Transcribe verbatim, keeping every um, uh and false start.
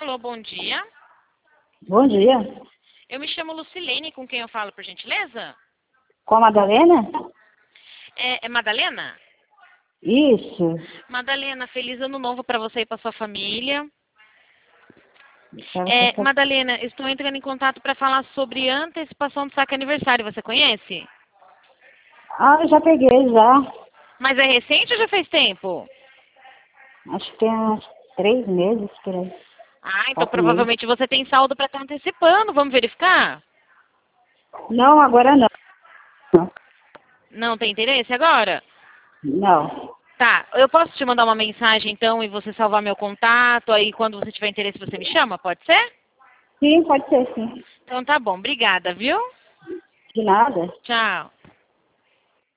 Alô, bom dia. Bom dia. Eu me chamo Lucilene, com quem eu falo, por gentileza? Com a Madalena? É, é Madalena? Isso. Madalena, feliz ano novo para você e para sua família. Pra você É, sa- Madalena, estou entrando em contato para falar sobre a antecipação do saque aniversário. Você conhece? Ah, eu já peguei já. Mas é recente ou já faz tempo? Acho que tem uns três meses por aí. Ah, então Quatro meses. provavelmente você tem saldo para estar antecipando. Vamos verificar? Não, agora não. Não. Não tem interesse agora? Não. Tá, eu posso te mandar uma mensagem então e você salvar meu contato, aí quando você tiver interesse você me chama, pode ser? Sim, pode ser sim. Então tá bom, obrigada, viu? De nada. Tchau.